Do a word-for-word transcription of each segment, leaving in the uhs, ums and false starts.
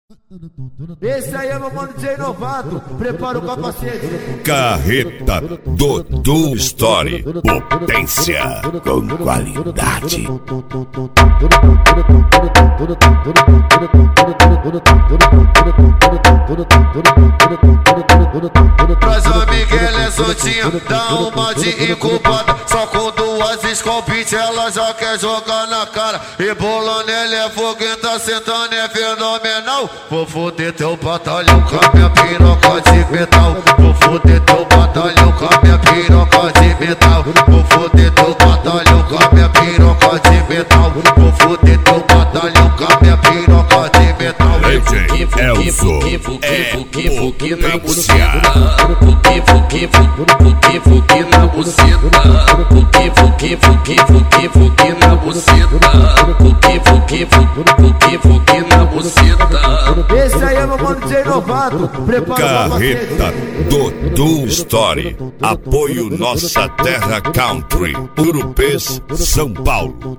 Esse aí é meu mano D J Novato, prepara o capacete. Carreta Dodô Story, potência com qualidade. Mas a Miguel é soltinha, dá uma de incubada. Só com duas escopite ela já quer jogar na cara. E bolando ele é foguenta, sentando é fenomenal. Vou foder teu batalhão com a minha piroca de metal. Vou foder teu batalhão com a minha piroca de metal. Vou foder teu batalhão com a minha piroca de metal. Vou foder teu batalhão com a minha piroca de metal. D J Elzo é potência. Fuki, fuki, fuki, fuki na buceta. Fuki, fuki, fuki, fuki, fuki na buceta. Fuki, fuki, fuki, fuki na buceta. Esse aí é meu mano D J Novato, prepara o capacete. Carreta Dodô Story, apoio Nossa Terra Country, Urupês, São Paulo.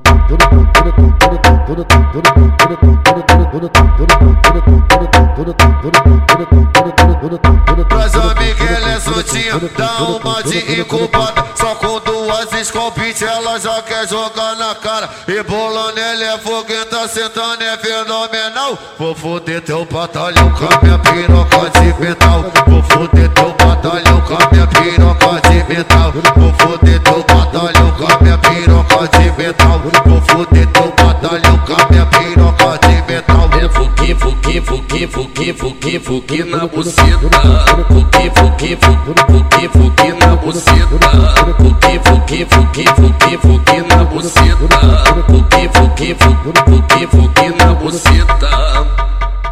Mas a Miguel é soltinha, dá uma de incubada. Só com duas escopite ela já quer jogar na cara. E bolando ele é foguenta, sentando é fenomenal. Vou foder teu batalhão com a minha piroca de metal. Vou foder teu batalhão com a minha piroca de metal. Vou foder teu batalhão com a minha piroca de metal. Vou foder teu batalhão com a minha piroca de metal. É fuki, fuki, fuki, fuki, fuki, fuki na buceta. Fuki, fuki, fuki, fuki na buceta. Fuki, fuki, fuki, fuki, fuki na buceta. Fuki, fuki, fuki, fuki na buceta.